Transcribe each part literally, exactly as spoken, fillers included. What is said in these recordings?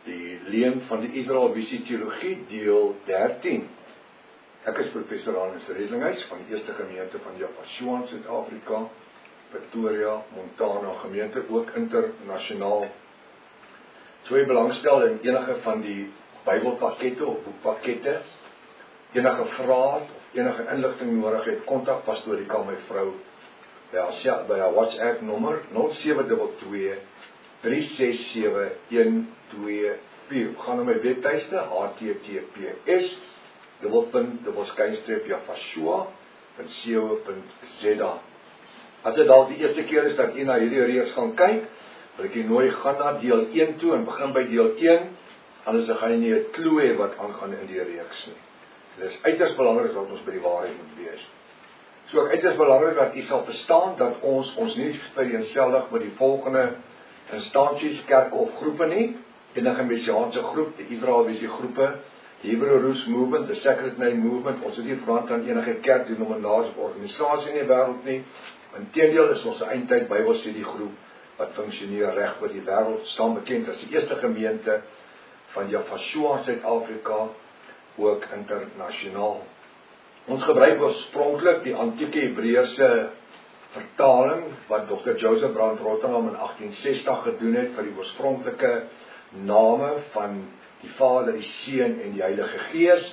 die leuen van die Israel Visie Teologie, deel dertien. Ek is professor Hannes Redlinghuis van die Eerste Gemeente van Yafashua in Suid-Afrika, Pretoria, Montana gemeente, ook internasionaal. So jy belangstel in enige van die Bybelpakkette of boekpakkette, enige vraag of enige inligting nodig het, kontak Pastorika, my vrou, by haar, by haar WhatsApp nommer nul sewe twee twee, drie ses sewe, een twee vier. Gaan na my webtuiste h t t p s dubbelpunt dubbelskynstreep Yafashua punt co punt z a. As dit dalk die eerste keer is dat jy na hierdie reeks gaan kyk, wil ek jy nooi gaan na deel een toe en begin by deel een, anders gaan jy nie 'n klou hê wat aangaan in die reeks nie. Dit is uiters belangrik dat ons by die waarheid moet wees. So ook uiters belangrik dat jy sal verstaan dat ons ons nie vereenseldig met die volgende instansies, kerke of groepe nie, enige messiaanse groep, die Israel Visie groepe, die Hebrew Roots Movement, the Sacred Name Movement, ons is nie verwant aan enige kerk, denominasie of organisasie in die wêreld nie. Inteendeel is ons 'n eindtyd Bybelstudie groep wat funksioneer reg oor die wêreld, staan bekend as die eerste gemeente van Yafashua in Suid-Afrika, ook internasionaal. Ons gebruik oorspronklik die antieke Hebreëse vertaling wat dokter Joseph Brand Rotterdam in agtien sestig gedoen het vir die oorspronklike name van die Vader, die Seun en die Heilige Gees.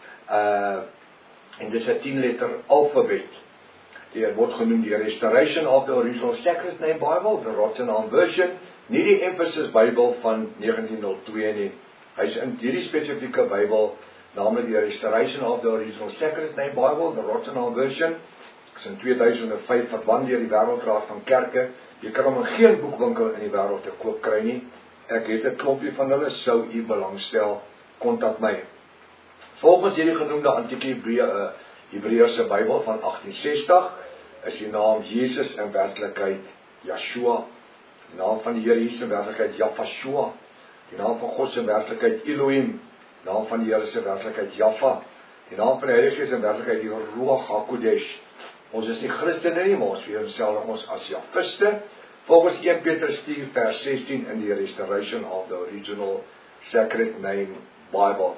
Uh, en dis 'n tien letter alfabet. Die word genoem die Restoration of the Original Sacred Name Bible, the Rotterdam version, nie die Emphasis Bybel van negentien nul twee nie. Hy is in hierdie spesifieke Bybel, naamlik die Restoration of the Original Sacred Name Bible, the Rotterdam version, is in twee duisend vyf verwant deur die Wêreldraad van Kerke. Jy kan hom in geen boekwinkel in die wêreld te koop kry nie. Ek het 'n klompie van hulle, sou u belangstel, kontak my. Volgens hierdie genoemde antieke Hebreë, Hebreëse Bybel van agtien sestig, is die naam Jesus in werklikheid Yeshua, die naam van die Here Jesus in werklikheid Yafashua, die naam van God se werklikheid Elohim, die naam van die Here se werklikheid Jaffa, die naam van die Heilige Gees in werklikheid die Ruach HaKodesh. Ons is nie Christene nie, maar ons vereenselwig ons as Jafiste, volgens eerste Petrus vier vers sestien in die Restoration of the Original Sacred Name Bible.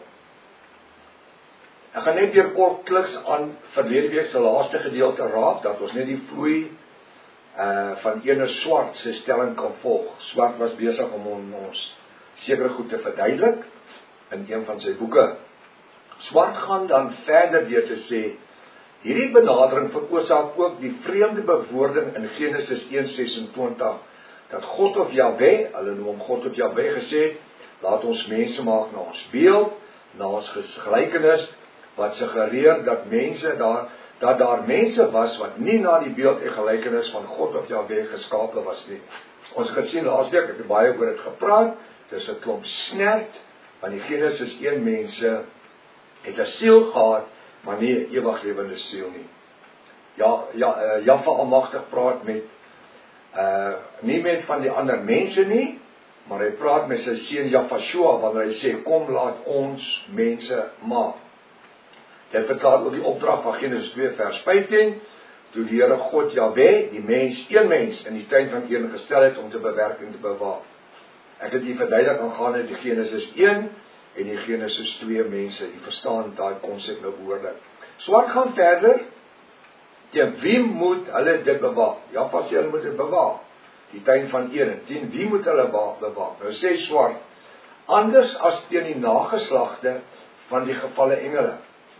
Ek gaan net weer kort kliks aan verlede week se laaste gedeelte raak, dat ons net die vloei uh, van ene Swart se stelling kan volg. Swart was besig om ons sekere goed te verduidelik in een van sy boeke. Swart gaan dan verder deur te sê, hierdie benadering veroorsaak ook die vreemde bewoording in Genesis een sesentwintig, dat God of Jahwe, hulle noem hom God of Jahwe gesê, laat ons mense maak na ons beeld, na ons gelykenis, wat suggereer dat mense daar, dat daar mense was wat nie na die beeld en gelykenis van God of Jahwe geskape was nie. Ons het gesien laasweek, ek het baie oor dit gepraat, dis 'n klomp snert, want die Genesis een mense het 'n siel gehad, maar nie 'n ewig lewende siel nie. Ja, ja, uh, Jaffa Almagtig praat met, uh, nie met van die ander mense nie, maar hy praat met sy seun Yafashua, wanneer hy sê, kom laat ons mense maak. Hy verklaar ook die opdrag van Genesis twee vers vyftien, toe die Here God Jahwe, die mens, een mens, in die tuin van Eden gestel het om te bewerk en te bewaak. Ek het hier verduidelik aangaande die Genesis een, en die Genesis twee mense, die verstaan daai konsep nou behoorlik. Swart gaan verder, teen wie moet hulle dit bewaak? Jaffa sê hulle moet dit bewaak, die tuin van Eden, teen wie moet hulle bewaak? Nou sê Swart, anders as teen die nageslagte van die gevalle engele.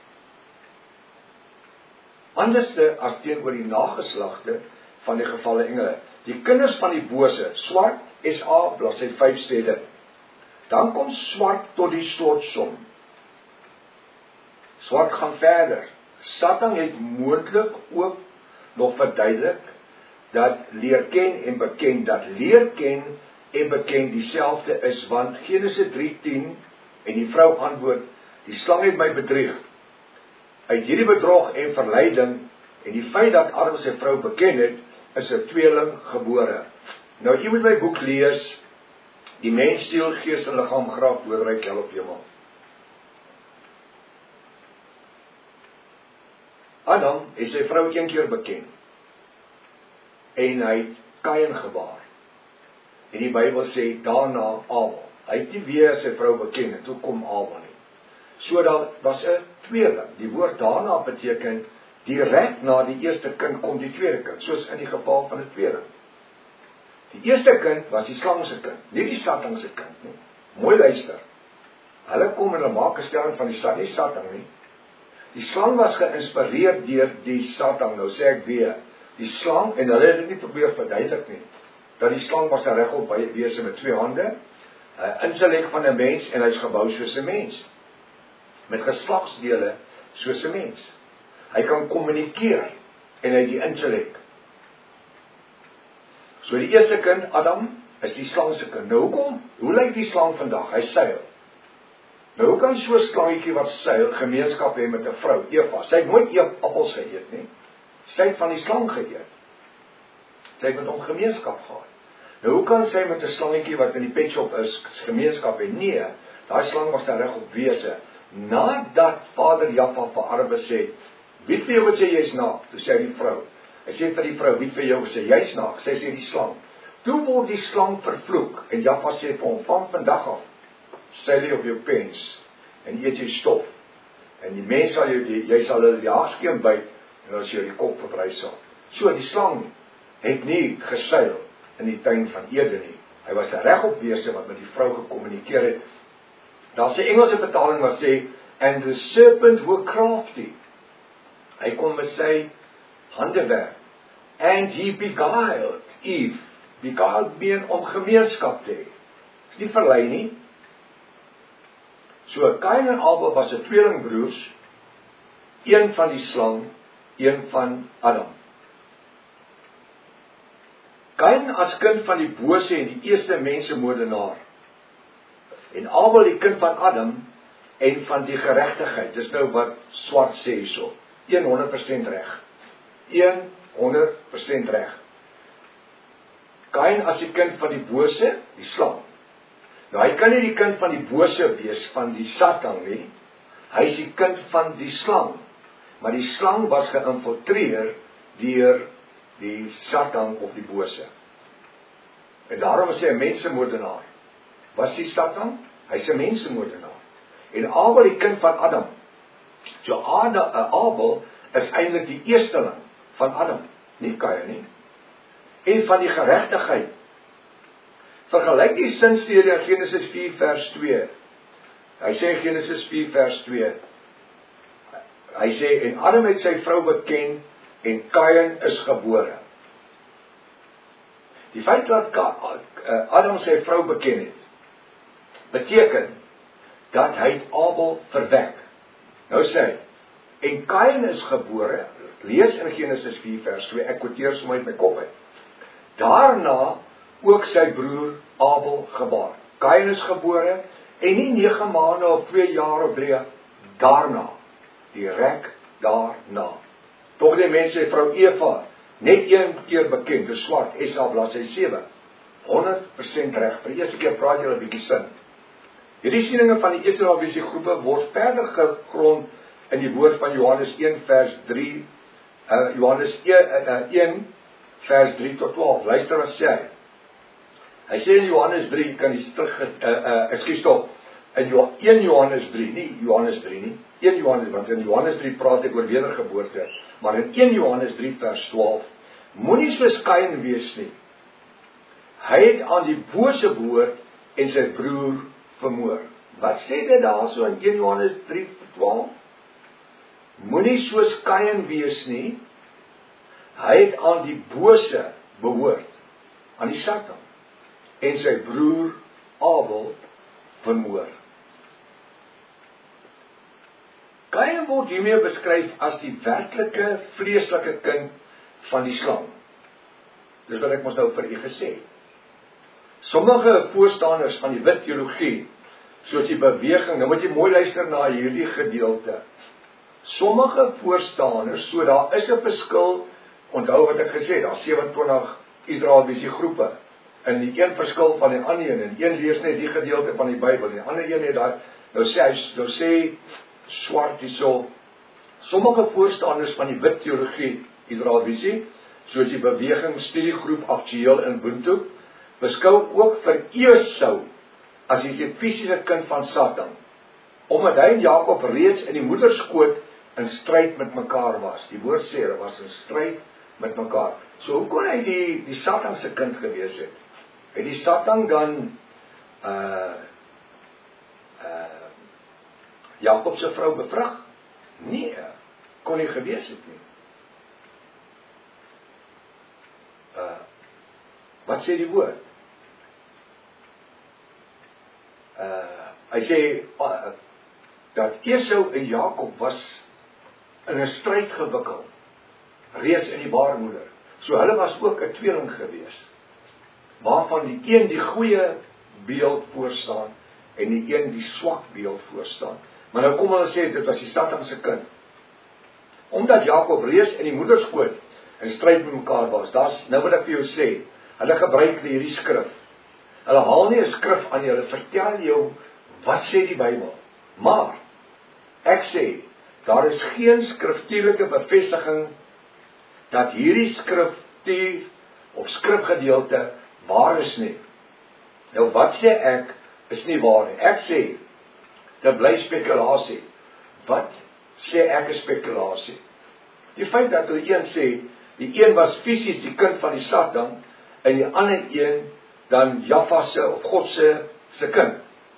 Anderste as teenoor die nageslagte van die gevalle engele. Die kinders van die bose, Swart, S A, bladsy vyf sê dit. Dan kom Swart tot die slotsom. Swart gaan verder. Satan het moontlik ook nog verduidelik dat leer ken en beken, dat leer ken en beken dieselfde is, want Genesis drie tien en die vrou antwoord, die slang het my bedrieg. Uit hierdie bedrog en verleiding en die feit dat Adam sy vrou beken het, is 'n tweeling gebore. Nou, jy moet my boek lees, Die mens, siel, gees en liggaam, graf, doodryk, hel op hemel. Adam het sy vrou een keer beken, en hy het Kain gebaar. En die Bybel sê daarna Abel. Hy het nie weer sy vrou beken en toe kom Abel nie. So daar was 'n tweeling. Die woord daarna beteken direk na die eerste kind kom die tweede kind, soos in die geval van 'n tweeling. Die eerste kind was die slang se kind, nie die Satan se kind nie. Mooi luister. Hulle kom en hulle maak 'n stelling van die Satan, nie Satan nie. Die slang was geïnspireer deur die Satan, nou sê ek weer, die slang, en hulle het dit nie probeer verduidelik nie, dat die slang was 'n regop wese met twee hande, 'n intellek van 'n mens en hy's gebou soos 'n mens, met geslagsdele soos 'n mens. Hy kan kommunikeer en hy het die intellek. So die eerste kind, Adam, is die slang se kind. Nou hoekom? Hoe lyk die slang vandag? Hy seil. Nou hoe kan so 'n slangetjie wat seil gemeenskap hê met 'n vrou, Eva? Sy het nooit appels geëet nie. Sy het van die slang geëet. Sy het met hom gemeenskap gehad. Nou hoe kan sy met 'n slangetjie wat in die petshop is gemeenskap hê? Nee, daai slang was reg op wese. Nadat vader Jaffa vir Arbe sê, wie vir jou wat sê jy's naak? Toe sê die vrou. Hy sê vir die vrou, wie vir jou sê jy's naak? Sy sê die slang. Toe word die slang vervloek en Jaffa sê vir hom, van vandag af seil jy op jou pens en eet jy stof. En die mens sal jou, die, jy sal hulle die haarskeem byt en dan sal jy die kop verbrysel. So die slang het nie geseil in die tuin van Eden nie. Hy was 'n regop wese wat met die vrou gekommunikeer het. Daar's 'n Engelse vertaling wat sê, and the serpent were crafty. Hy kom met sy hande werk. And he beguiled Eve. Beguiled been om gemeenskap te hê. Is nie verlei nie. So Kain en Abel was 'n tweelingbroers, een van die slang, een van Adam. Kain as kind van die bose en die eerste mensemoordenaar. En Abel die kind van Adam en van die geregtigheid. Dis nou wat swart sê hierso. honderd persent reg. honderd persent reg. Kain as die kind van die bose, die slang. Nou hy kan nie die kind van die bose wees van die Satan nie. Hy is die kind van die slang. Maar die slang was geïnfiltreer deur die Satan of die bose. En daarom is hy 'n mensemoordenaar. Was die Satan? Hy's 'n mensemoordenaar. En Abel die kind van Adam. So Abel is eintlik die eersteling van Adam, nie Kain nie. En van die geregtigheid. Vergelyk die sinstede in Genesis vier vers twee. Hy sê in Genesis vier vers twee. Hy sê en Adam het sy vrou beken en Kain is gebore. Die feit dat Adam sy vrou beken het, beteken dat hy het Abel verwek. Nou sê hy, en Kain is gebore, lees in Genesis vier vers twee, ek quoteer sommer uit my kop uit. Daarna ook sy broer Abel gebaar. Kain is gebore, en nie nege maande of twee jaar of drie, daarna, direk daarna. Tog die mens sy vrou Eva, net een keer bekend, dis swart, Esa bladsy sewe, honderd persent reg, vir die eerste keer praat jy 'n bietjie sin. Hierdie sieninge van die Israeliese groepe word verder gegrond in die woord van Johannes een vers drie, uh, Johannes een vers drie tot twaalf, luister wat sê hy. Hy sê in Johannes drie, kan jy terug, uh, uh, ekskuus stop, in een Johannes drie, nie Johannes drie nie, een Johannes, want in Johannes drie praat ek oor wedergeboorte, maar in een Johannes drie vers twaalf, moenie soos Kain wees nie. Hy het aan die bose behoort en sy broer vermoor. Wat sê dit daar so in een Johannes drie twaalf? Moenie soos Kain wees nie. Hy het aan die bose behoort, aan die Satan, en sy broer Abel vermoor. Kain word hiermee beskryf as die werklike vleeslike kind van die slang. Dis wat ek mos nou vir u gesê het. Sommige voorstanders van die wit teologie, soos die beweging, nou moet jy mooi luister na hierdie gedeelte. Sommige voorstanders, so daar is 'n verskil, onthou wat ek gesê het, daar sewe-en-twintig Israeliese groepe, en die een verskil van die ander een, en een lees net die gedeelte van die Bybel, en die ander een het daar, nou sê hy, nou sê swart hierso, sommige voorstanders van die wit teologie, Israeliese, soos die beweging studiegroep aktueel in Windhoek, beskou ook vir Esau as hy die fisiese kind van Satan, omdat hy en Jakob reeds in die moederskoot in stryd met mekaar was. Die woord sê, hulle was in stryd met mekaar. So hoe kon hy die, die Satan se kind gewees het? Het die Satan dan uh, uh, Jakob se vrou bevrug? Nee, kon hy gewees het nie. Uh, wat sê die woord? Uh, hy sê uh, dat Esau en Jakob was in 'n stryd gewikkel, reeds in die baarmoeder. So hulle was ook 'n tweeling gewees, waarvan die een die goeie beeld voorstaan en die een die swak beeld voorstaan. Maar nou kom hulle sê dit was die Satan se kind. Omdat Jakob reeds in die moederskoot in stryd met mekaar was. Daar's nou wat ek vir jou sê, hulle gebruik hierdie skrif. Hulle haal nie 'n skrif aan nie, hulle vertel jou wat sê die Bybel. Maar ek sê, daar is geen skriftuurlike bevestiging dat hierdie skriftuur of skrifgedeelte waar is nie. Nou wat sê ek is nie waar nie. Ek sê, dit bly spekulasie. Wat sê ek is spekulasie? Die feit dat hulle een sê, die een was fisies die kind van die Satan, en die ander een dan Jaffa se of God se se kind.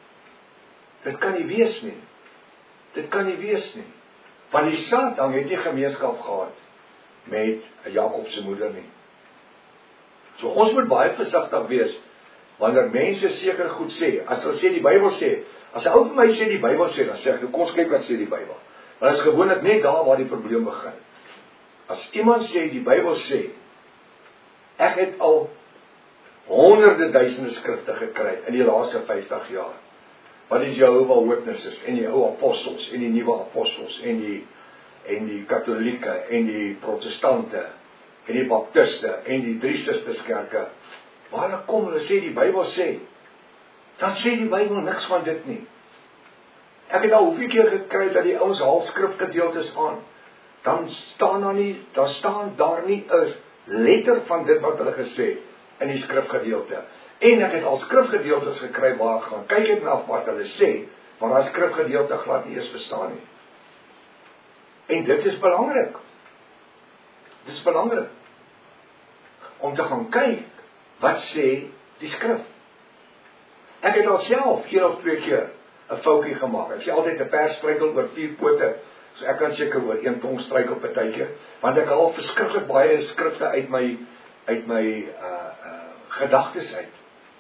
Dit kan nie wees nie. Dit kan nie wees nie. Want die Satan het nie gemeenskap gehad met Jakob se moeder nie. So ons moet baie versigtig wees wanneer mense seker goed sê. As hulle sê die Bybel sê, as 'n ou vir my sê die Bybel sê, dan sê ek, kom ons kyk wat sê die Bybel. Want dit is gewoonlik net daar waar die probleem begin. As iemand sê die Bybel sê, ek het al honderde duisende skrifte gekry in die laaste vyftig jaar. Wat die Jehovah Witnesses en die ou apostels en die nuwe apostels en die en die katolieke en die protestante en die baptiste en die drie susterskerke. Waar hulle kom, hulle sê die Bybel sê, dan sê die Bybel niks van dit nie. Ek het al hoeveel keer gekry dat die ouens haal skrifgedeeltes aan, dan staan daar nie, dan staan daar nie 'n letter van dit wat hulle gesê in die skrifgedeelte. En ek het al skrifgedeeltes gekry waar ek gaan kyk het na wat hulle sê, maar daai skrifgedeelte glad nie eens bestaan nie. En dit is belangrik. Dit is belangrik om te gaan kyk wat sê die skrif. Ek het al self een of twee keer 'n foutjie gemaak. Ek sê altyd 'n perd struikel oor vier pote, so ek kan seker oor een tong struikel partykeer, want ek al verskriklik baie skrifte uit my uit my uh, uh, gedagtes uit.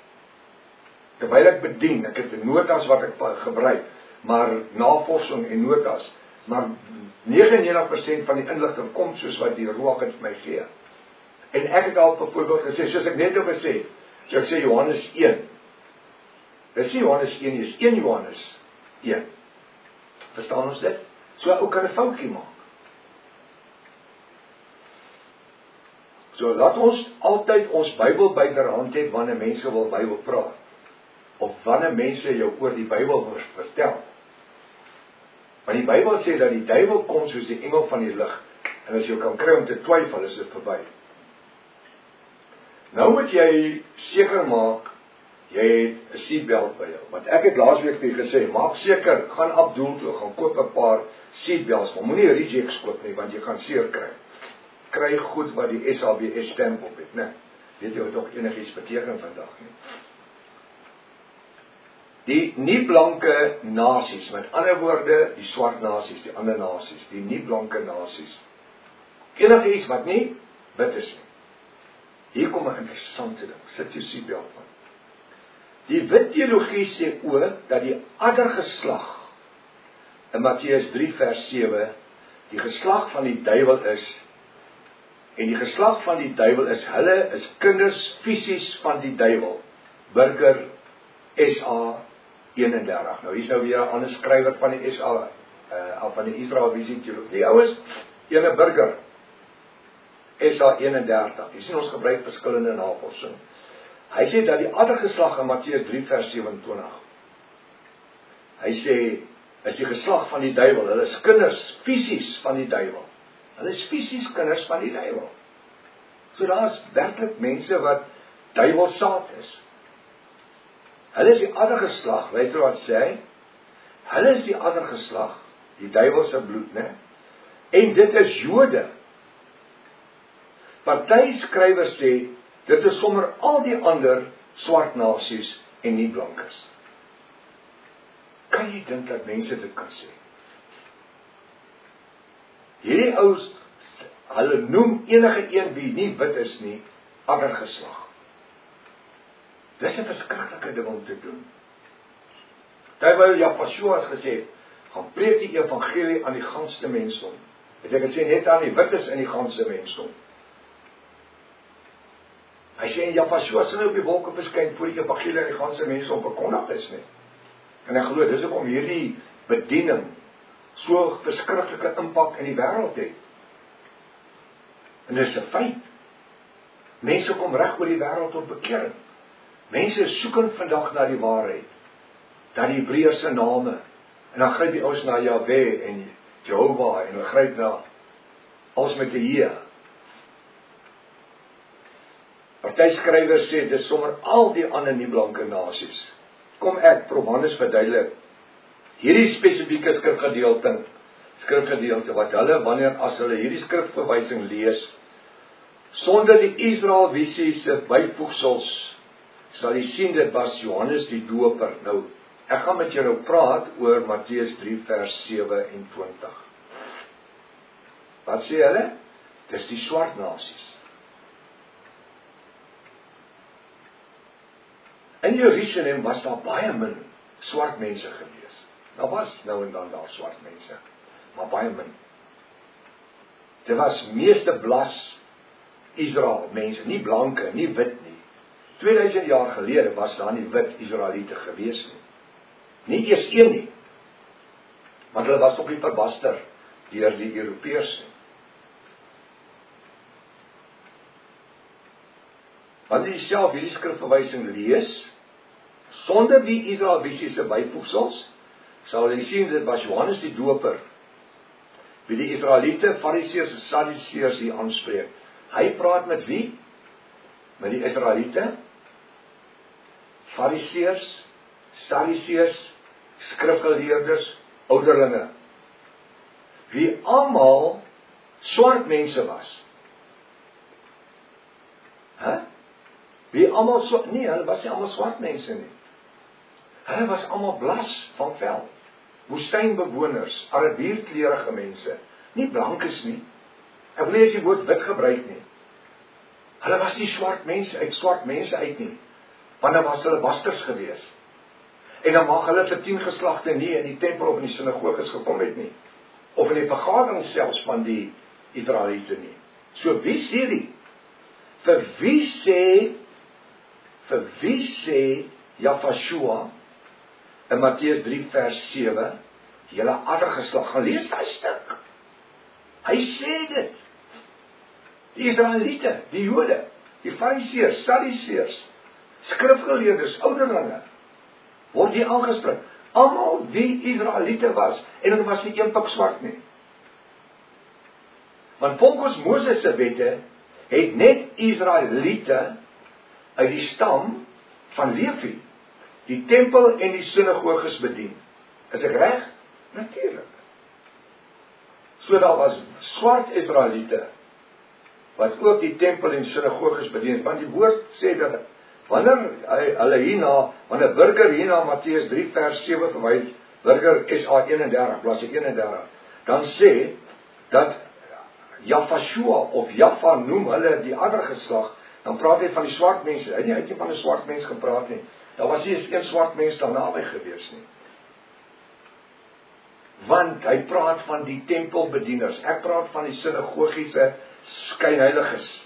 Terwyl ek bedien, ek het notas wat ek gebruik, maar navorsing en notas, maar negenennegentig persent van die inligting kom soos wat die Ruach het vir my gee. En ek het al byvoorbeeld gesê, soos ek net nou gesê, so ek sê Johannes een. Dis nie Johannes een, dis een Johannes een. Verstaan ons dit? So ou kan 'n foutjie maak. So laat ons altyd ons Bybel byderhand hê wanneer mense wil Bybel praat. Of wanneer mense jou oor die Bybel wil vertel. Want die Bybel sê dat die duiwel kom soos die engel van die lig. En as jy kan kry om te twyfel, is dit verby. Nou moet jy seker maak, jy het 'n seatbelt by jou. Want ek het laasweek vir julle gesê, maak seker, gaan Abdul toe, gaan koop 'n paar seatbelts, maar moenie rejects koop nie, want jy gaan seer kry. Kry goed wat die S A B S stamp op het, né? Weet jy wat ook enigiets beteken vandag nie? Die nie-blanke nasies, met ander woorde, die swart nasies, die ander nasies, die nie-blanke nasies. Enige iets wat nie wit is nie. Hier kom 'n interessante ding, sit jou seatbelt aan. Die wit teologie sê ook dat die addergeslag in Matteus drie vers sewe die geslag van die duiwel is, en die geslag van die duiwel is, hulle is kinders fisies van die duiwel. Burger S A eenendertig. Nou hier is nou weer 'n ander skrywer van die S A uh, van die Israeliese teologie. Die oues, ene burger S A eenendertig. Jy sien ons gebruik verskillende navorsing. Hy sê dat die addergeslag in Matteus drie vers sewenentwintig. Hy sê is die geslag van die duiwel. Hulle is kinders fisies van die duiwel. Hulle is fisies kinders van die duiwel. So daar is werklik mense wat duiwelsaad is. Hulle is die ander geslag, weet jy wat sê hy? Hulle is die ander geslag, die duiwelse bloed, né? En dit is Jode. Party skrywers sê, dit is sommer al die ander swart nasies en nie blankes. Kan jy dink dat mense dit kan sê? Hierdie ouens, hulle noem enige een wie nie wit is nie, ander geslag. Dis 'n verskriklike ding om te doen. Terwyl Japashua het gesê, gaan preek die evangelie aan die ganse mensdom. Het ek gesê, net aan die wites in die ganse mensdom. Hy sê, en Japashua sal op die wolke verskyn voor die evangelie aan die ganse mensdom verkondig is nie. En ek glo, dis ook om hierdie bediening so verskriklike impak in die wêreld het. En dis 'n feit. Mense kom reg oor die wêreld tot bekering. Mense soekend vandag na die waarheid, dat die Hebreëse name, en dan gryp die ouens na Jahwe en Jehovah, en dan gryp na alles met die Heer. Party skrywers sê, dis sommer al die ander nie blanke nasies. Kom ek, prof Hannes verduidelik, hierdie spesifieke skrifgedeelte, skrifgedeelte, wat hulle, wanneer as hulle hierdie skrifverwysing lees, sonder die Israel-visie se byvoegsels, sal jy sien, dit was Johannes die Doper. Nou, ek gaan met jou nou praat oor Matteus drie vers sewe-en-twintig. Wat sê hulle? Dis die swart nasies. In Jerusalem was daar baie min swart mense gewees. Daar was nou en dan daar swart mense, maar baie min. Dit was meeste blas Israel mense, nie blanke, nie wit nie. tweeduisend jaar gelede was daar nie wit Israeliete gewees nie. Nie eers een nie. Want hulle was ook nie verbaster deur die Europeërs nie. Wanneer jy self hierdie skrifverwysing lees, sonder die Israel-visie se byvoegsels, sal jy sien dit was Johannes die Doper, wie die Israeliete, Fariseërs en Sadduseërs hier aanspreek. Hy praat met wie? Met die Israeliete, Fariseërs, Sadduseërs, skrifgeleerdes, ouderlinge, wie almal swart mense was. Hè? Wie almal so, nee, hulle was nie almal swart mense nie. Hulle was almal blas van vel. Woestynbewoners, Arabierkleurige mense, nie blankes nie. Ek wil nie as die woord wit gebruik nie. Hulle was nie swart mense uit swart mense uit nie, want dan was hulle basters gewees. En dan mag hulle vir tien geslagte nie in die tempel of in die sinagoges gekom het nie, of in die vergadering selfs van die Israeliete nie. So wie sê die? Vir wie sê, vir wie sê Japashua in Matteus drie vers sewe, julle ander geslag, gaan lees daai stuk. Hy sê dit. Die Israeliete, die Jode, die Fariseërs, Sadduseërs, skrifgeleerdes, ouderlinge, word hier aangespreek. Almal wie Israeliete was, en hulle was nie een pik swart nie. Want volgens Moses se wette, het net Israeliete uit die stam van Levi die tempel en die sinagoges bedien. Is ek reg? Natuurlik. So daar was swart Israeliete wat ook die tempel en sinagoges bedien, want die woord sê dat wanneer hulle hierna, wanneer burger hierna Matteus drie vers sewe verwys, burger S A eenendertig, bladsy eenendertig, dan sê dat Japashua of Jaffa noem hulle die ander geslag, dan praat hy van die swart mense. Hy het nie uit nie van 'n swart mens gepraat nie. Daar was nie eens een swart mens daar naby gewees nie. Want hy praat van die tempelbedieners. Ek praat van die sinagogiese skynheiliges.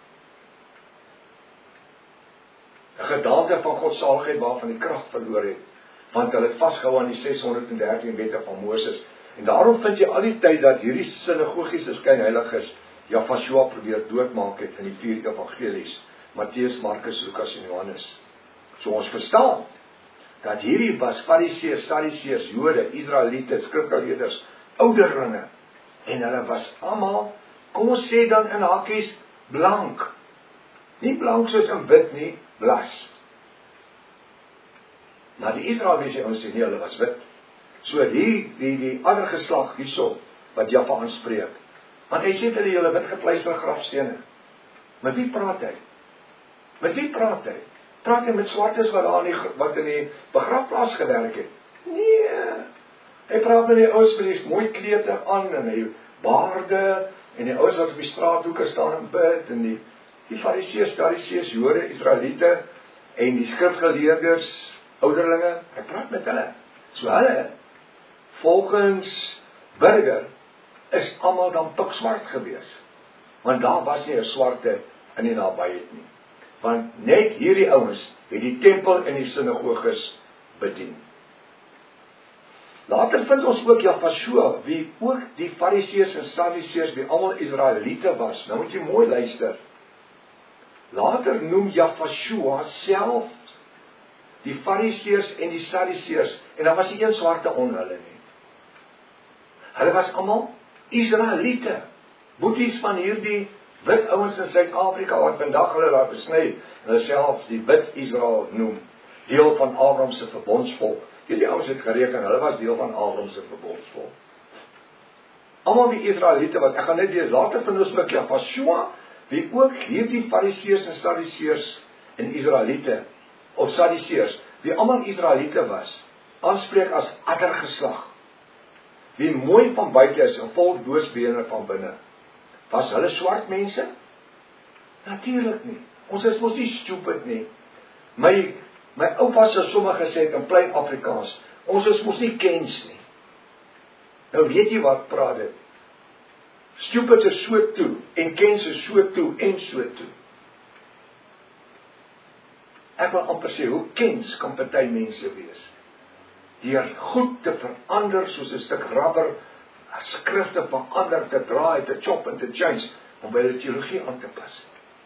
'n Gedaante van godsaligheid waarvan die krag verloor het, want hulle het vasgehou aan die seshonderddertien wette van Moses. En daarom vind jy al die tyd dat hierdie sinagogiese skynheiliges Japashua probeer doodmaak het in die vier evangelies, Matteus, Markus, Lukas en Johannes. So ons verstaan dat hierdie was Fariseërs, Sadduseërs, Jode, Israeliete, skrifgeleerdes, ouderlinge, en hulle was almal, kom ons sê dan in hakies, blank. Nie blank soos in wit nie, blas. Maar die Israeliese ouens sê nie, hulle was wit. So die, die, die ander geslag hierso, wat Jaffa aanspreek, want hy sê hulle julle wit gepleisterde grafstene. Met wie praat hy? Met wie praat hy? Praat hy met swartes wat daar in die, wat in die begrafplaas gewerk het? Nee. Hy praat met die ouens met die mooi klede aan en die baarde en die ouens wat op die straathoeke staan en bid en die die Fariseërs, Sadduseërs, Jode, Israeliete en die skrifgeleerders, ouderlinge. Hy praat met hulle. So hulle volgens Burger is almal dan pikswart gewees. Want daar was nie 'n swarte in die nabyheid nie. Want net hierdie ouens het die tempel en die sinagoges bedien. Later vind ons ook Jafashua, wie ook die Fariseërs en Sadduseërs, wie almal Israeliete was. Nou moet jy mooi luister. Later noem Jafashua self die Fariseërs en die Sadduseërs, en daar was nie een swarte onder hulle nie. Hulle was almal Israeliete, boeties van hierdie wit ouens in Suid-Afrika, wat vandag hulle daar besny, en hulle self die wit Israel noem, deel van Abraham se verbondsvolk. Hierdie ouens het gereken, hulle was deel van Abraham se verbondsvolk. Almal die Israeliete, wat ek gaan net lees, later vind ons ook Jafashua, wie ook hierdie Fariseërs en Sadduseërs en Israeliete, of Sadduseërs, wie almal Israeliete was, aanspreek as addergeslag, wie mooi van buite is en vol doodsbene van binne. Was hulle swart mense? Natuurlik nie. Ons is mos nie stupid nie. My my oupa se sommige gesê het in plain Afrikaans, ons is mos nie kens nie. Nou weet jy wat praat dit? Stupid is so toe en kens is so toe en so toe. Ek wil amper sê, hoe kens kan party mense wees? Deur goed te verander soos 'n stuk rubber, skrifte verander, te draai, te chop en te change, om by die teologie aan te pas.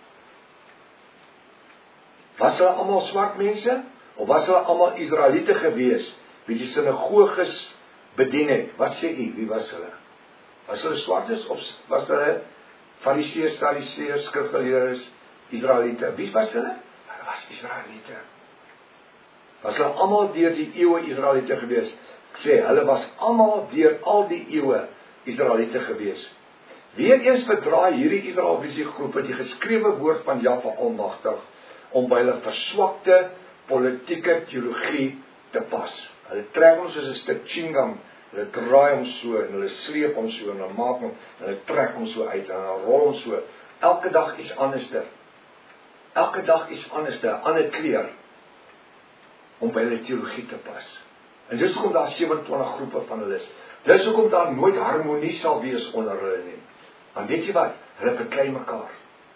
Was hulle almal swart mense? Of was hulle almal Israeliete gewees, wie die sinagoges bedien het? Wat sê u, wie was hulle? Was hulle swartes of was hulle Fariseërs, Sadduseërs, skrifgeleerdes, Israeliete? Wie was hulle? Hulle was Israeliete. Was hulle almal deur die eeue Israeliete gewees? Ek sê, hulle was almal deur al die eeue Israeliete gewees. Weereens verdraai hierdie Israeliese groepe die geskrewe woord van Jahwe Almagtig om by hulle verswakte politieke teologie te pas. Hulle trek hom soos 'n stuk chewing-gum, hulle draai hom so en hulle sleep hom so en hulle maak hom en hulle trek hom so uit en hulle rol hom so. Elke dag iets anderster. Elke dag iets anderster, 'n ander kleur om by hulle teologie te pas. En dis hoekom daar sewe-en-twintig groepe van hulle is. Dis hoekom daar nooit harmonie sal wees onder hulle nie. Want weet jy wat? Hulle beklei mekaar.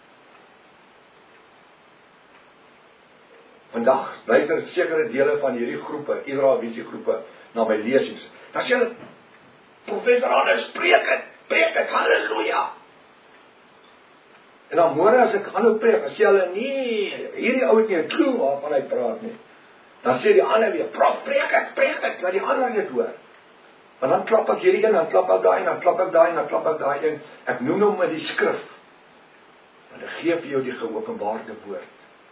Vandag luister sekere dele van hierdie groepe, Israeliese groepe, na my lesings. Dan sê hulle, professor Anders, preek het, preek het, halleluja. En dan môre as ek aanhou preek, dan sê hulle, nee, hierdie ou het nie 'n klou waarvan hy praat nie. Dan sê die ander weer, prof, preek het, preek het, laat die ander dit hoor. En dan klap ek hierdie een, dan klap ek daai, dan klap ek daai, dan klap ek daai een. Ek noem hom met die skrif. Want ek gee vir jou die geopenbaarde woord.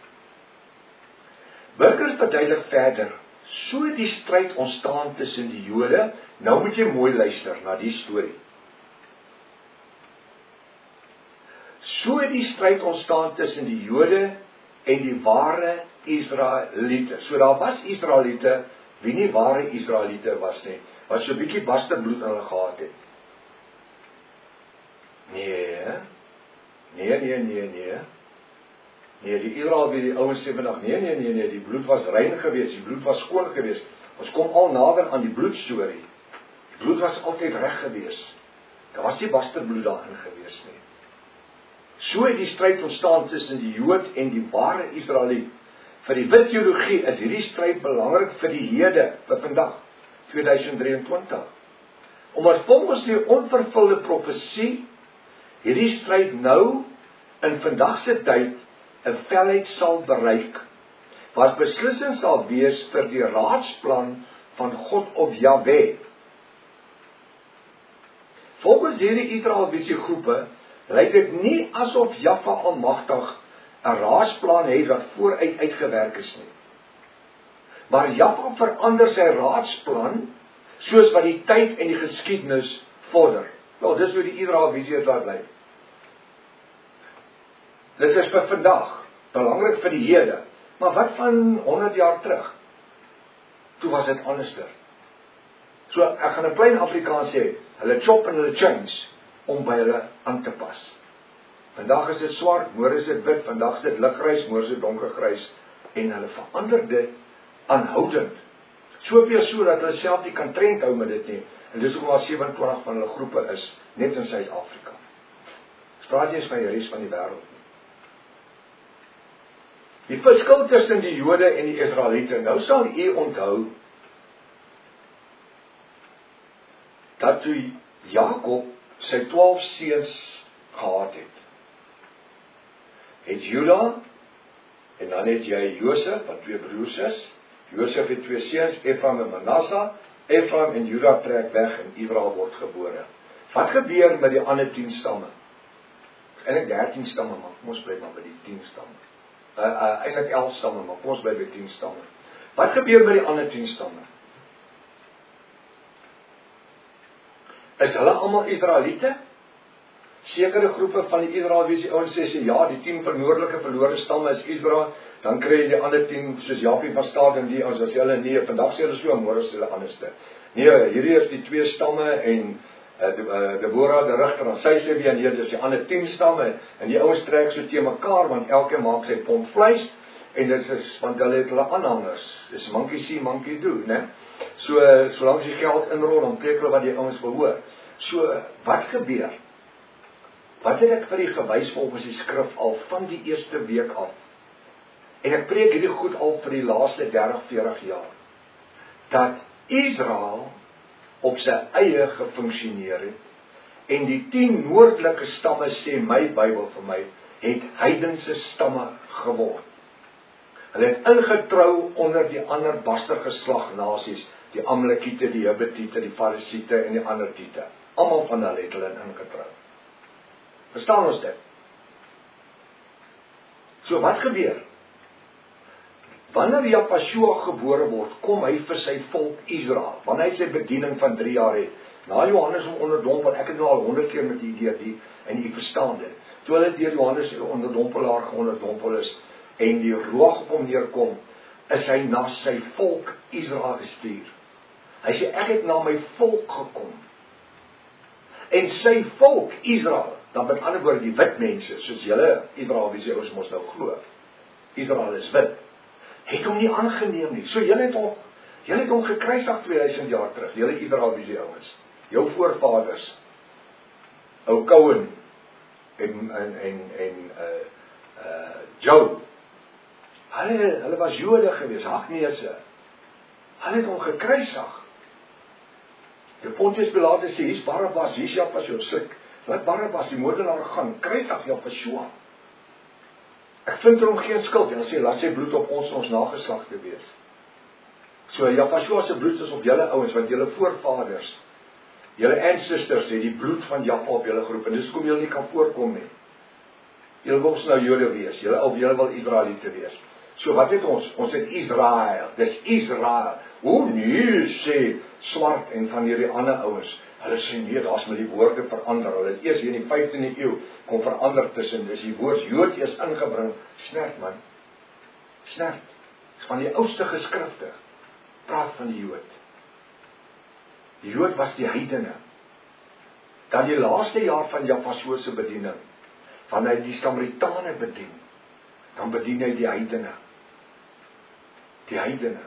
Burgers verduidelik verder, so die stryd ontstaan tussen die Jode. Nou moet jy mooi luister na die storie. So die stryd ontstaan tussen die Jode en die ware Israeliete. So daar was Israeliete, wie nie ware Israeliete was nie, wat so 'n bietjie basterbloed in hulle gehad het. Nee, nee, nee, nee, nee. Nee, die Israel wie die ouens sê vandag, nee, nee, nee, nee, die bloed was rein geweest, die bloed was skoon geweest. Ons kom al nader aan die bloedstorie. Die bloed was altyd reg geweest. Daar was nie basterbloed daarin geweest nie. So het die stryd ontstaan tussen die Jood en die ware Israeliet. Vir die wit teologie is hierdie stryd belangrik vir die hede, vir vandag, tweeduisend drieëntwintig. Omdat volgens die onvervulde profesie hierdie stryd nou in vandag se tyd 'n velheid sal bereik, wat beslissing sal wees vir die raadsplan van God of Jahwe. Volgens hierdie Israeliese groepe lyk dit nie asof Jahwe Almagtig 'n raadsplan het wat vooruit uitgewerk is nie. Maar Jaffa verander sy raadsplan, soos wat die tyd en die geskiedenis vorder. Nou, dis hoe die Israel visie het laat bly. Dit is vir vandag, belangrik vir die hede, maar wat van honderd jaar terug? Toe was dit anderster. So, ek gaan in klein Afrikaans sê, hulle chop en hulle change, om by hulle aan te pas. Vandag is dit swart, môre is dit wit, vandag is dit liggrys, môre is dit donkergrys, en hulle verander dit aanhoudend. Soveel so dat hulle self nie kan trend hou met dit nie, en dis hoekom al sewe en twintig van hulle groepe is, net in Suid-Afrika. Spraak jy eens van die res van die wêreld. Die verskil tussen die Jode en die Israeliete, nou sal u onthou, dat toe Jakob sy twaalf seuns gehad het, het Juda, en dan het jy Josef, wat twee broers is, Josef het twee seuns, Ephraim en Manasseh, Ephraim en Juda trek weg en Israel word gebore. Wat gebeur met die ander tien stamme? Eintlik dertien stamme, maar kom ons bly maar by die tien stamme. Uh, uh, eintlik elf stamme, maar kom ons bly by tien stamme. Wat gebeur met die ander tien stamme? Is hulle almal Israeliete? Sekere groepe van die Israeliese ouens sê, sê ja, die tien vernoordelike verlore stamme is Israel, dan kry jy die ander tien, soos Japie van Staat en die ouens, as hulle nee, vandag sê hulle so, môre is hulle anderste. Nee, hierdie is die twee stamme en uh, de, uh, Deborah, de Rigter, en sy sê weer, nee, dis die ander tien stamme, en die ouens trek so teen mekaar, want elke maak sy pomp vleis, en dit is, want hulle het hulle aanhangers, dis monkey see, monkey do, né? So, solank die geld inrol, dan preek hulle wat die ouens behoor. So, wat gebeur? Wat het ek vir die gewys volgens die skrif al van die eerste week af? En ek preek hierdie goed al vir die laaste dertig, veertig jaar. Dat Israel op sy eie gefunksioneer het, en die tien noordelike stamme, sê my Bybel vir my, het heidense stamme geword. Hulle het ingetrou onder die ander bastergeslag nasies, die Amalekiete, die Hibitiete, die Farisiete en die ander tiete. Almal van hulle het hulle ingetrou. Verstaan ons dit? So wat gebeur? Wanneer Japashua gebore word, kom hy vir sy volk Israel, wanneer hy sy bediening van drie jaar het, na Johannes om onderdompel, ek het nou al honderd keer met die idee die, en die verstaan dit, toe hulle deur Johannes onderdompelaar geonderdompel is, en die roog op hom neerkom, is hy na sy volk Israel gestuur. Hy sê, ek het na my volk gekom, en sy volk Israel, dan met ander woorde die wit mense, soos julle Israel, wie sê ons mos nou glo, Israel is wit, het hom nie aangeneem nie. So julle het hom, julle het hom gekruisig tweeduisend jaar terug, julle Israel, wie sê ons, jou voorvaders, ou Cohen, en, en, en, en uh, uh, Joe, hulle, hulle was Jode gewees, Hagneese, hulle het hom gekruisig. Die Pontius Pilatus sê, hier's Barabbas, hier's Japashua, slik, laat Barabbas die moordenaar gaan, kruisig Japashua. Ek vind er hom geen skuld, en hy sê, laat sy bloed op ons, ons nageslag te wees. So, Japashua se bloed is op julle ouens, want julle voorvaders, julle ancestors, het die bloed van Jaffa op julle groep, en dis kom julle nie kan voorkom nie. Julle wil ons nou Jode wees, julle, of julle wil Israeliete wees. So, wat het ons? Ons het Israel, dis Israel. Hoe nie, sê swart en van hierdie ander ouens, hulle sê nee, daar is met die woorde verander. Hulle het eers hier in die vyftiende eeu kom verander tussen, dis die woord Jood is ingebring, snert man, snert, is van die oudste geskrifte, praat van die Jood. Die Jood was die heidene. Dan die laaste jaar van Japashua se bediening, van hy die Samaritane bedien, dan bedien hy die heidene. Die heidene.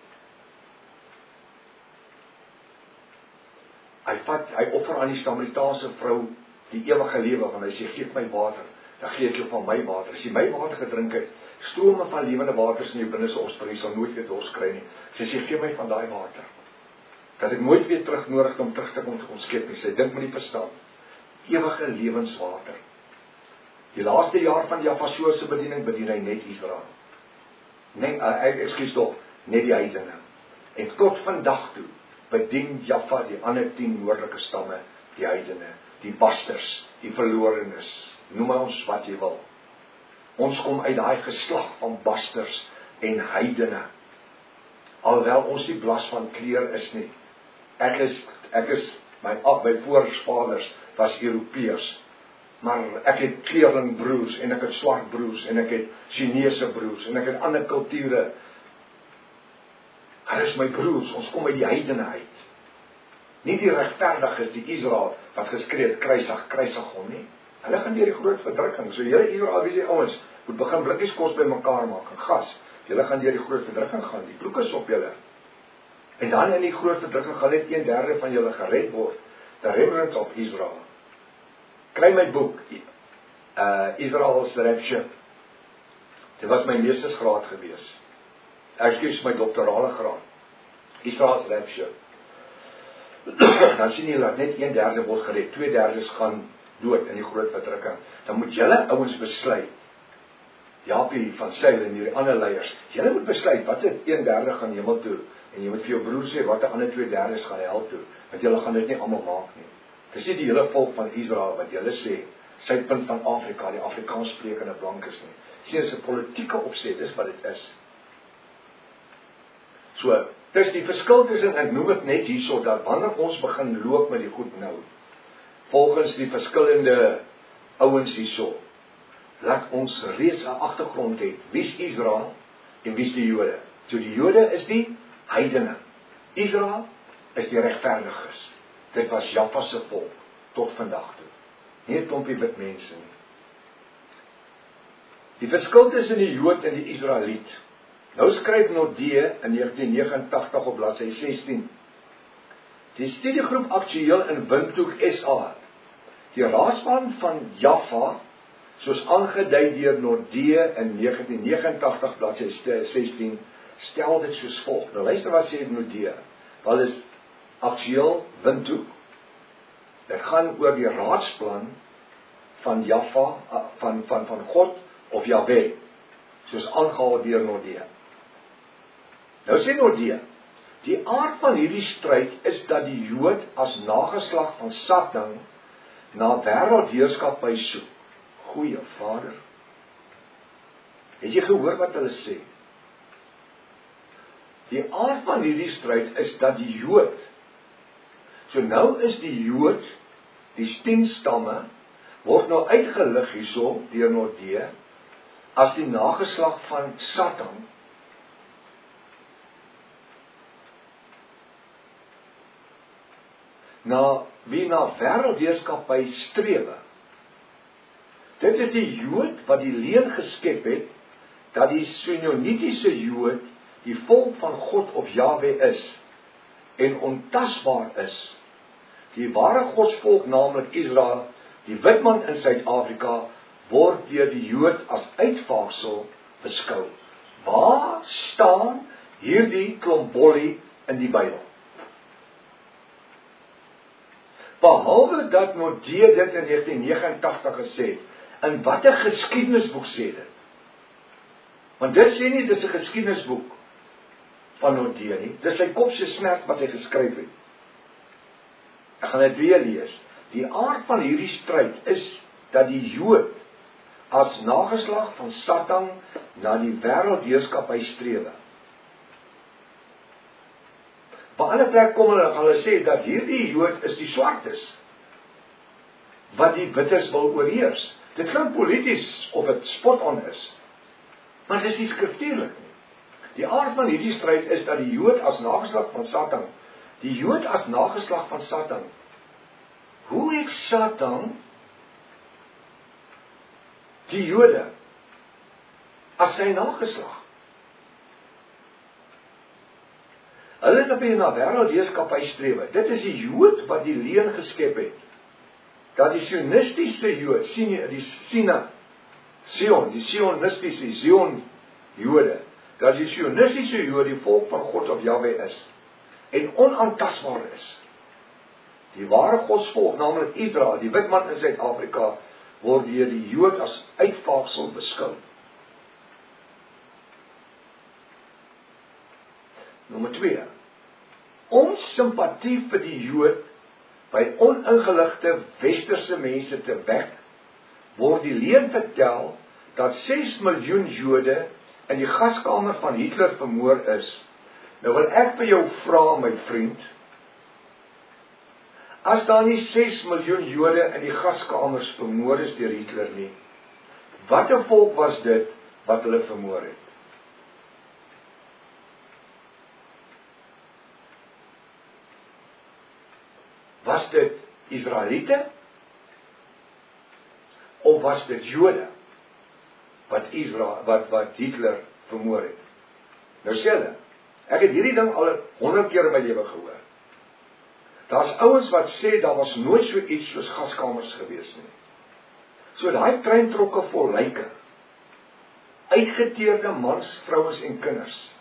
Hy vat, hy offer aan die Samaritaanse vrou die ewige lewe, want hy sê, geef my water, dan gee ek jou van my water. As jy my water gedrink het, strome van lewende waters in jou binneste opspring, jy sal nooit weer dors kry nie. Sy sê, geef my van daai water, dat ek nooit weer terug nodig om terug te kom te kom skep nie. Sy dink met die verstand, ewige lewenswater. Die laaste jaar van Japashua se bediening bedien hy net Israel. Nee, uh, ekskuus tog, net die heidene. En tot vandag toe bedien Jaffa die ander tien noordelike stamme, die heidene, die basters, die verlorenes, noem ons wat jy wil. Ons kom uit daai geslag van basters en heidene. alhoewel ons nie blas van kleur is nie. Ek is, ek is, my, my voorvaders was Europeërs, maar ek het kleerlingbroers, en ek het swart broers, en ek het Chinese broers, en ek het ander kulture. Hulle is my broers, ons kom uit die heidene uit. Nie die regverdiges, die Israel, wat geskree het, kruisig, kruisig hom nie. Hulle gaan deur die groot verdrukking, so julle Israel, wie sê ouens, moet begin blikkies kos by mekaar maak, en gas, julle gaan deur die groot verdrukking gaan, die vloek is op julle. En dan in die groot verdrukking gaan net een derde van julle gered word, the remnant of Israel. Kry my boek, uh, Israel's Rapture. Dit was my meestersgraad gewees. Ekskuus, my doktorale graad. Israel's Rapture. Dan sien jy dat net een derde word gered, twee derdes gaan dood in die groot verdrukking. Dan moet julle ouens besluit, Japie van Sail en hierdie ander leiers, julle moet besluit, wat het een derde gaan hemel toe, en jy moet vir jou broer sê, wat die ander twee derdes gaan hel toe, want julle gaan dit nie allemaal maak nie. Dis nie die hele volk van Israel, wat julle sê, Suidpunt van Afrika, die Afrikaans sprekende blankes nie. Sien, dis 'n politieke opset, dis wat dit is. So, dis die verskil tussen, ek noem dit net hierso, dat wanneer ons begin loop met die goed nou, volgens die verskillende ouens hierso, laat ons reeds 'n agtergrond hê, wie's Israel en wie's die Jode. So die Jode is die heidene, Israel is die regverdiges. Dit was Jaffa se volk, tot vandag toe. Nie 'n klompie wit mense nie. Die verskil tussen die Jood en die Israeliet. Nou skryf Nordee in negentien negenentagtig op bladsy sestien. Die studiegroep aktueel in Windhoek S A. Die raadspan van Jaffa, soos aangedui deur Nordee in negentien negenentagtig bladsy sestien, stel dit soos volg. Nou luister wat sê Nordee. Wat is aktueel Windhoek? Dit gaan oor die raadsplan van Jaffa, van, van, van God of Jahwe, soos aangehaal deur Nordee. Nou sê Nordee, die aard van hierdie stryd is dat die Jood as nageslag van Satan na wêreldheerskappy soek. Goeie Vader. Het jy gehoor wat hulle sê? Die aard van hierdie stryd is dat die Jood, so nou is die Jood, die tien stamme, word nou uitgelig hierso deur Nordee, as die nageslag van Satan. Na, wie na wêreldheerskappy strewe. Dit is die Jood wat die leuen geskep het, dat die Simeonitiese Jood die volk van God of Jahwe is, en ontasbaar is. Die ware godsvolk, naamlik Israel, die witman in Suid-Afrika, word deur die Jood as uitvaagsel beskou. Waar staan hierdie klombollie in die Bybel? Behalwe dat Nordee dit in negentien negenentagtig gesê, in watter geskiedenisboek sê dit? Want dit sê nie, dit is 'n geskiedenisboek van Nordee nie, dit is sy kop se snert wat hy geskryf het. Ek gaan dit weer lees. Die aard van hierdie stryd is dat die Jood as nageslag van Satan na die wêreldheerskappy strewe. Op 'n ander plek kom hulle, gaan hulle sê dat hierdie Jood is die swartes, wat die wites wil oorheers. Dit klink polities of dit spot on is, maar dit is nie skriftuurlik nie. Die aard van hierdie stryd is dat die Jood as nageslag van Satan, die Jood as nageslag van Satan, hoe het Satan die Jode as sy nageslag? Hulle het op die na wêreldheerskappy strewe. Dit is die Jood wat die leuen geskep het. Dat die sionistiese Jood, sien jy, die Sina, Sion, die sionistiese, Sion Jode, dat die sionistiese Jood die volk van God of Jahwe is, en onaantastbaar is. Die ware godsvolk, naamlik Israel, die witman in Suid-Afrika, word deur die Jood as uitvaagsel beskou. Nommer twee. Ons simpatie vir die Jood by oningeligte westerse mense te wek, word die leuen vertel dat ses miljoen Jode in die gaskamer van Hitler vermoor is, Nou wil ek vir jou vra, my vriend, as daar nie ses miljoen Jode in die gaskamers vermoor is deur Hitler nie, watter volk was dit wat hulle vermoor het? Was dit Israeliete? Of was dit Jode wat Israel, wat, wat Hitler vermoor het? Nou sê hulle, ek het hierdie ding al honderd keer in my lewe gehoor. Daar's ouens wat sê, daar was nooit so iets soos gaskamers gewees nie. So daai treintrokke vol lyke, uitgeteerde mans, vrouens en kinders.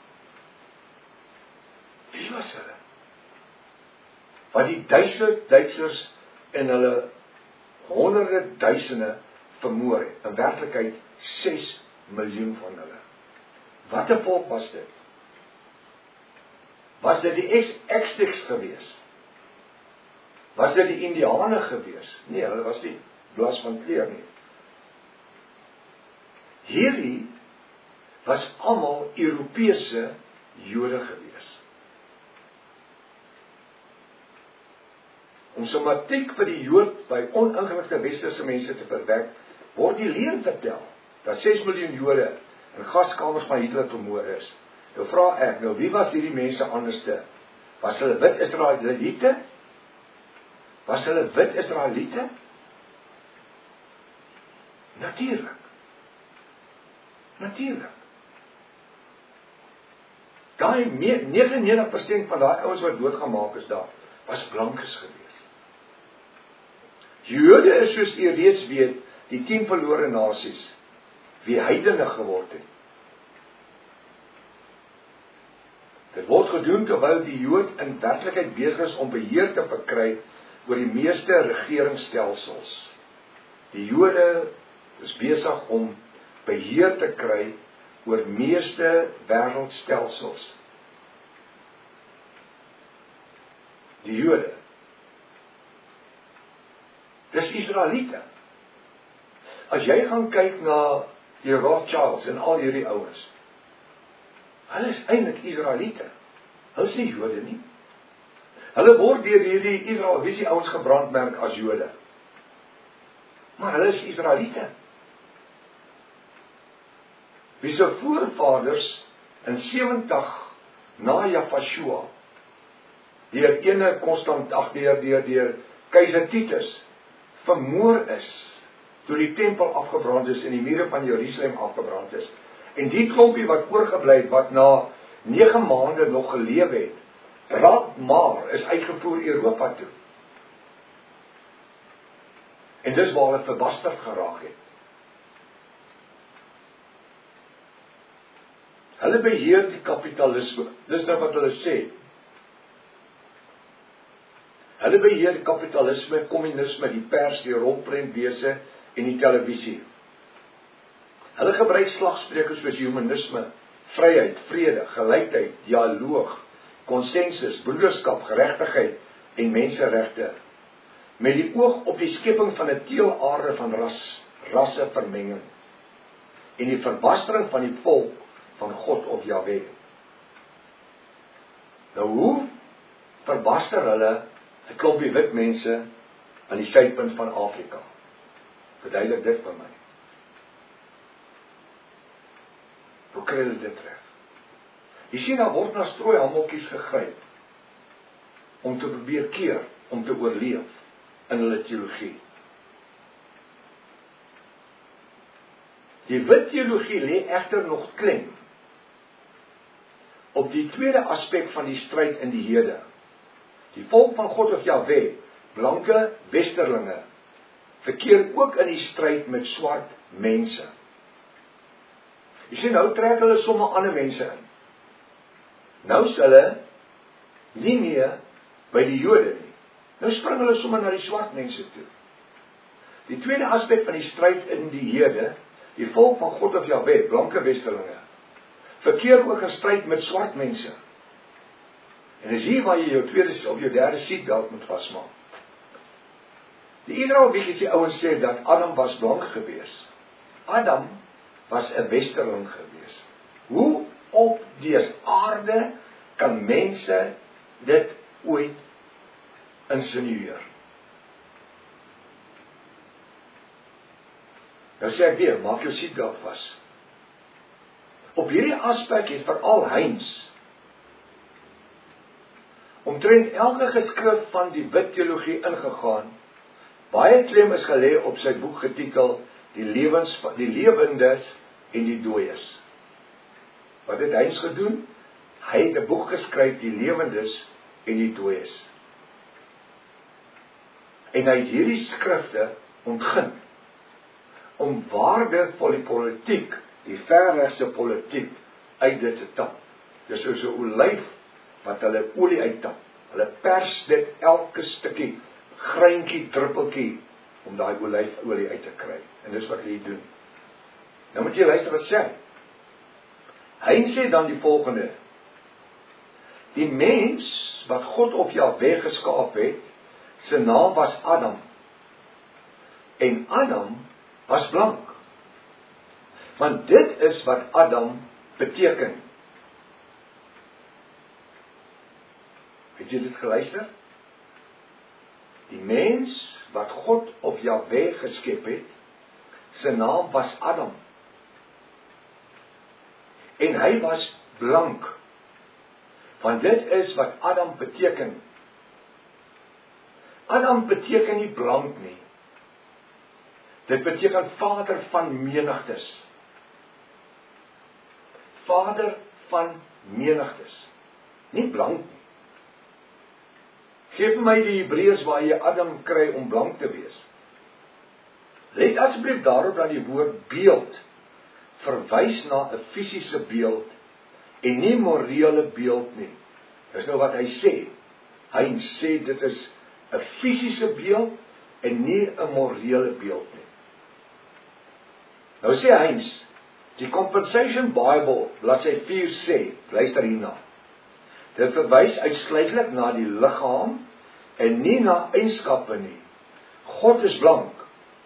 Wie was hulle? Wat die duisend Duitsers en hulle honderde duisende vermoor het. In werklikheid ses miljoen van hulle. Wat 'n volk was dit? Was dit die Aztecs gewees? Was dit die Indiane gewees? Nee, hulle was nie blas van kleur nie. Hierdie was almal Europese Jode gewees. Om somatiek vir die Jood by oningeligte westerse mense te verwek, word die leuen vertel, dat ses miljoen Jode in gaskamers van Hitler vermoor is. Nou vra ek, nou wie was hierdie mense anderste? Was hulle wit Israeliete? Was hulle wit Israeliete? Natuurlik. Natuurlik. Daai negenennegentig persent van daai ouens wat doodgemaak is daar, was blankes gewees. Jode is, soos jy reeds weet, die tien verlore nasies, wie heidene geword het. Dit word gedoen terwyl die Jood in werklikheid besig is om beheer te verkry oor die meeste regeringsstelsels. Die Jode is besig om beheer te kry oor meeste wêreldstelsels. Die Jode. Dis Israeliete. As jy gaan kyk na die Rothschilds en al hierdie ouens, hulle is eintlik Israeliete. Hulle is nie Jode nie. Hulle word deur hierdie Israeliese ouens gebrandmerk as Jode. Maar hulle is Israeliete. Wie se voorvaders in sewentig na Jafashua deur ene konstant ag deur deur deur keiser Titus vermoor is, toe die tempel afgebrand is en die mure van Jerusalem afgebrand is. En die klompie wat oorgebly het, wat na nege maande nog geleef het, raak maar is uitgevoer Europa toe. En dis waar hulle verbasterd geraak het. Hulle beheer die kapitalisme. Dis nou wat hulle sê. Hulle beheer die kapitalisme, kommunisme, die pers, die rolprentwese en die televisie. Hulle gebruik slagspreuke soos humanisme, vryheid, vrede, gelykheid, dialoog, konsensus, broederskap, geregtigheid en menseregte, met die oog op die skepping van 'n teelaarde van ras, rassevermenging en die verbastering van die volk van God of Jahwe. Nou hoe verbaster hulle 'n klompie wit mense aan die suidpunt van Afrika? Verduidelik dit vir my. Hoe kry hulle dit reg? Jy sien, daar word na strooihammeltjies gegryp om te probeer keer, om te oorleef in hulle teologie. Die wit teologie lê egter nog klem op die tweede aspek van die stryd in die hede. Die volk van God of Jahwe, blanke westerlinge, verkeer ook in die stryd met swart mense. Jy sien, nou trek hulle somme ander mense in. Nou is hulle nie meer by die Jode nie. Nou spring hulle somme na die swart mense toe. Die tweede aspek van die stryd in die hede, die volk van God of Jahwe, blanke westerlinge, verkeer ook in stryd met swart mense. En is hier waar jy jou tweede of jou derde seatbelt moet vasmaak. Die Israeliese ouens sê dat Adam was blank gewees. Adam was 'n westerling gewees. Hoe op dese aarde kan mense dit ooit insinueer. Nou sê ek weer, maak jou seatbelt vas. Op hierdie aspek het veral Heinz omtrent elke geskrif van die wit teologie ingegaan. Baie klem is gelê op sy boek getitel Die lewens die lewendes en die dooies. Wat het Heinz gedoen? Hy het 'n boek geskryf, Die lewendes en die dooies. En hy het hierdie skrifte ontgin om waardevolle politiek, die verregse politiek, uit dit te tap. Dis soos 'n olyf wat hulle olie uittap. Hulle pers dit elke stukkie, greintjie, druppeltjie, om daai olyfolie uit te kry. En dis wat hy doen. Nou moet jy luister wat sê. Hy sê dan die volgende: Die mens wat God op Jahwe geskaap het, sy naam was Adam. En Adam was blank. Want dit is wat Adam beteken. Het jy dit geluister? Die mens wat God op Jahwe geskep het, sy naam was Adam. En hy was blank. Want dit is wat Adam beteken. Adam beteken nie blank nie. Dit beteken vader van menigtes. Vader van menigtes. Nie blank nie. Geef my die Hebreërs waar jy Adam kry om blank te wees. Let asseblief daarop dat die woord beeld verwys na 'n fisiese beeld en nie morele beeld nie. Dis nou wat hy sê. Hy sê dit is 'n fisiese beeld en nie 'n morele beeld nie. Nou sê hy, die Compensation Bible, bladsy vier sê, luister hierna. Dit verwys uitsluitlik na die liggaam en nie na eienskappe nie. God is blank.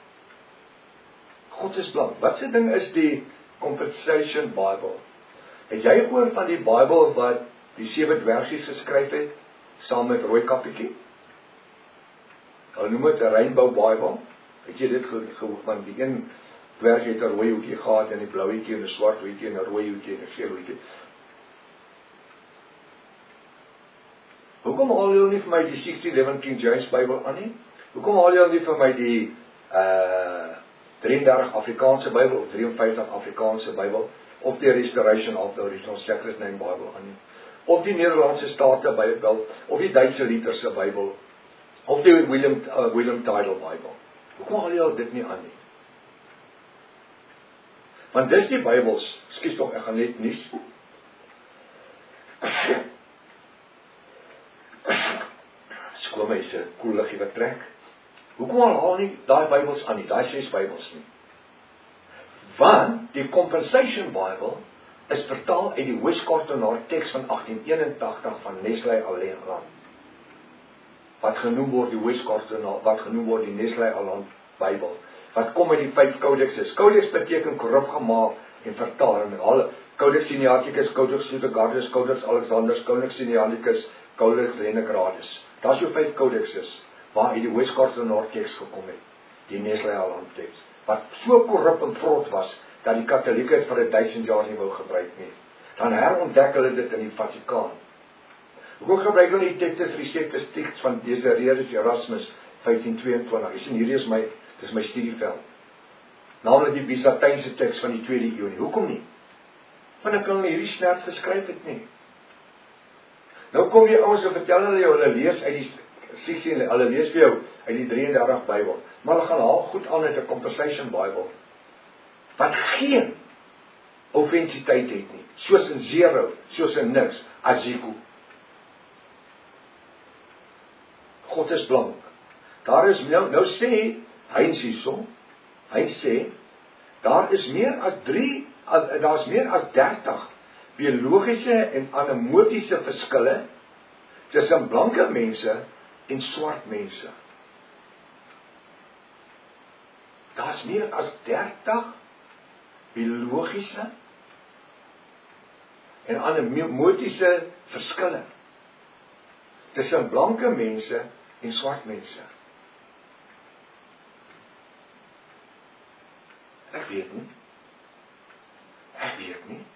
God is blank. Wat se ding is die Compensation Bible? Het jy gehoor van die Bybel wat die sewe dwergies geskryf het saam met rooi kappietjie? Hulle noem dit 'n Rainbow Bible. Het jy dit gehoor van die een dwerg het 'n rooi hoedjie gehad en 'n blou hoedjie en 'n swart hoedjie en 'n rooi hoedjie en 'n geel hoedjie? Hoekom haal julle nie vir my die sixteen eleven King James Bible aan nie? Hoekom haal julle nie vir my die uh drieëndertig Afrikaanse Bybel of drieënvyftig Afrikaanse Bybel of die Restoration of the Original Sacred Name Bible aan nie? Of die Nederlandse State Bybel of die Duitse Lutherse Bybel of die William uh, William Tyndale Bybel? Hoekom haal julle dit nie aan nie? Want dis die Bybels, skus tog, ek gaan net nuus. Skoon my se koel liggie wat trek. Hoekom al haal nie daai Bybels aan nie, daai ses Bybels nie? Want die Compensation Bible is vertaal uit die Westkortenaar teks van agtien eenentagtig van Nestle Aland. Wat genoem word die Westkortenaar, wat genoem word die Nestle Aland Bybel. Wat kom uit die vyf kodekses. Kodeks beteken korrup gemaak en vertaal en alle Codex Sinaiticus, Codex Liturgicus, Codex Alexandrinus, Codex Sinaiticus, Codex Leningradius. Daar's jou vyf kodekses waar uit die Westkortenaar teks gekom het, die Nestle Aland teks, wat so korrup en vrot was dat die Katolieke het vir duisend jaar nie wou gebruik nie. Dan herontdek hulle dit in die Vatikaan. Hoe gebruik hulle die Textus Receptus teks van Desiderius Erasmus vyftien tweeëntwintig? Jy sien hierdie is my dis my studieveld. Naamlik die Byzantynse teks van die tweede eeu nie. Hoekom nie? Want ek kan hierdie snert geskryf het nie. Nou kom die ouens en vertel hulle jou, hulle lees uit die sixteen, hulle lees vir jou uit die drieëndertig Bybel. Maar hulle gaan haal goed aan uit 'n Compensation Bible. Wat geen offensiteit het nie. Soos in zero, soos in niks, Aziko. God is blank. Daar is nou, nou sê Heinz hierso, hy sê, daar is meer as drie, daar is meer as dertig biologiese en anamotiese verskille tussen blanke mense en swart mense. Daar is meer as dertig biologiese en anekdotiese verskille tussen blanke mense en swart mense. Ek weet nie. Ek weet nie.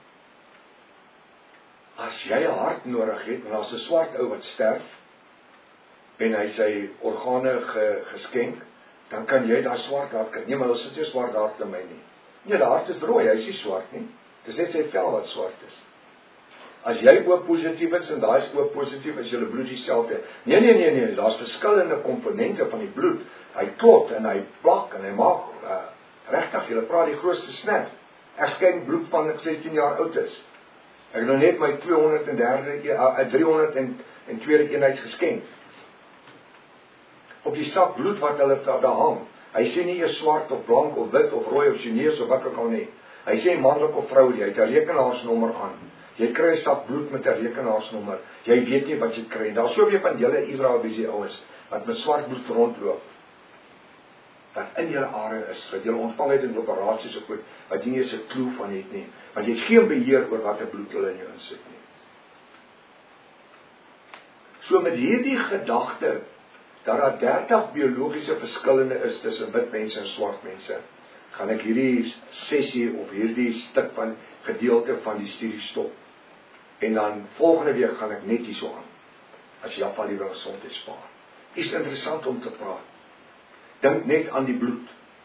As jy 'n hart nodig het, en as 'n swart ou wat sterf, en hy sy organe ge, geskenk, dan kan jy daar swart hart kry. Nee, maar ons sit jy swart hart in my nie. Nee, die hart is rooi, hy is nie swart nie. Dis net sy vel wat swart is. As jy ook positief is, en daai is ook positief, as julle bloed dieselfde. Nee, nee, nee, nee, daar's verskillende komponente van die bloed. Hy klot, en hy plak, en hy maak, uh, regtig, julle praat die grootste snap. Ek skenk bloed van ek sestien jaar oud is. Ek het nou net my tweehonderd en drie, uh, driehonderd en tweede eenheid geskenk. Op die sak bloed wat hulle daar hang. Hy sê nie eers swart of blank of wit of rooi of Chinees of wat ook al nie. Hy sê manlik of vrou, jy het 'n rekenaarsnommer aan. Jy kry 'n sak bloed met 'n rekenaarsnommer. Jy weet nie wat jy kry. Daar's soveel van julle Israeliese ouens wat met swart bloed rondloop. Wat in julle are is, wat julle ontvang het in operasies of goed, wat jy nie eens 'n klou van het nie. Want jy het geen beheer oor watter bloed hulle in jou insit nie. So met hierdie gedagte dat daar dertig biologiese verskillende is tussen wit mense en swart mense, gaan ek hierdie sessie of hierdie stuk van gedeelte van die studie stop. En dan volgende week gaan ek net hierso aan, as Jaffa liewe gesondheid spaar. Is interessant om te praat. Dink net aan die bloed.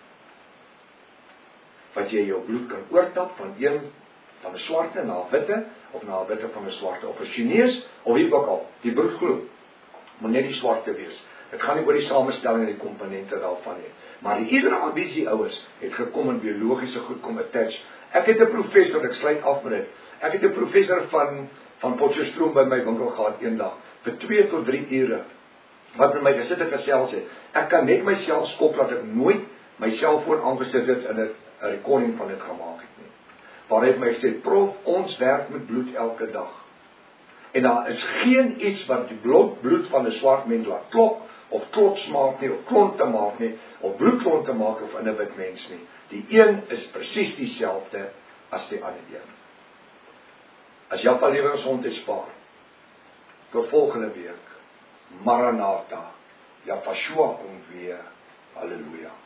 Wat jy jou bloed kan oortap van een, van 'n swarte na 'n witte, of na 'n witte van 'n swarte, of 'n Chinees, of wie ook al, die bloed glo, moet net die swarte wees. Het gaan nie oor die samestelling en die komponente daarvan nie. Maar die iedere ambisie ouers het gekom in biologiese goed kom attach. Ek het 'n professor, ek sluit af met dit. Ek het 'n professor van van Potchefstroom by my winkel gehad eendag vir twee tot drie ure. Wat met my gesit het gesels het. Ek kan net myself skop dat ek nooit my selfoon aangesit het en 'n recording van dit gemaak het nie. Waar hy het my gesê, prof, ons werk met bloed elke dag. En daar is geen iets wat die bloed, bloed van 'n swart mens laat klop, of klots maak nie, of klont te maak nie, of bloedklont te maak of in 'n wit mens nie. Die een is presies dieselfde as die ander een. As Jaffa liewe gesondheid spaar, tot volgende week, Maranatha, Jaffa Shua kom weer, halleluja.